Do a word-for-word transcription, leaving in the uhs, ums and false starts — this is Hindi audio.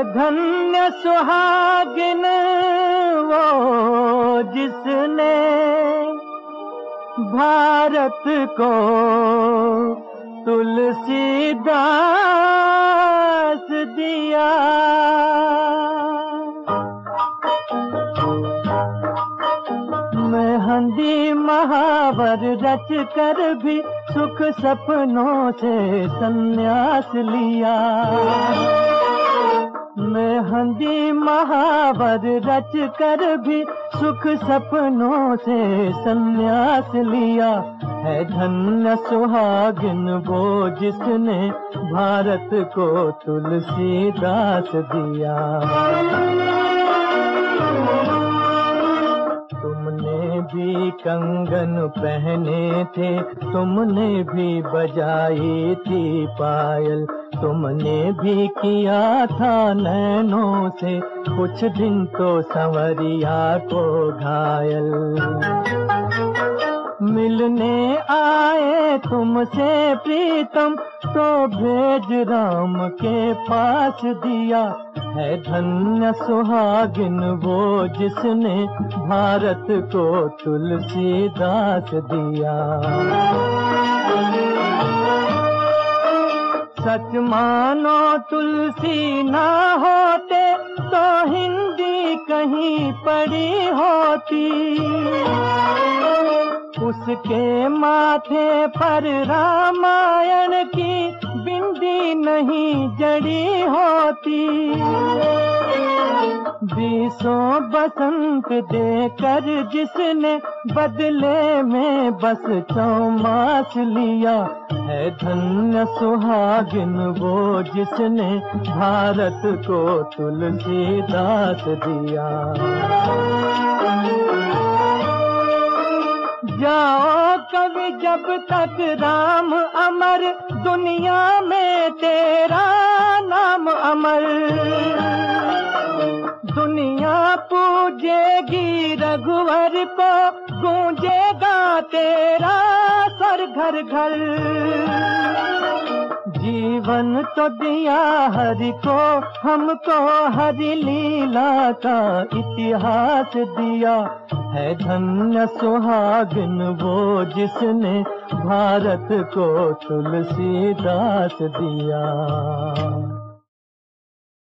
धन्य सुहागिन वो जिसने भारत को तुलसीदास दिया। मेहंदी महावर रच कर भी सुख सपनों से संन्यास लिया। मेहंदी महावर रच कर भी सुख सपनों से संन्यास लिया। है धन्य सुहागिन वो जिसने भारत को तुलसीदास दिया। तुमने भी कंगन पहने थे, तुमने भी बजाई थी पायल, तुमने भी किया था नैनों से कुछ दिन तो संवरिया को घायल। मिलने आए तुमसे प्रीतम तो भेज राम के पास दिया। है धन्य सुहागिन वो जिसने भारत को तुलसीदास दिया। सच मानो तुलसी ना होते तो हिंदी कहीं पड़ी होती। उसके माथे पर रामायण की बिंदी नहीं जड़ी होती। बीसों बसंत देकर जिसने बदले में बस चौमास लिया। है धन्य सुहागिन वो जिसने भारत को तुलसीदास दिया। जाओ कवि जब तक राम अमर, दुनिया में तेरा नाम अमर। दुनिया पूजेगी रघुवर को, गूंजेगा तेरा स्वर घर घर। जीवन तो दिया हरि को, हमको हरि लीला का इतिहास दिया। है धन्य सुहागिन वो जिसने भारत को तुलसीदास दिया।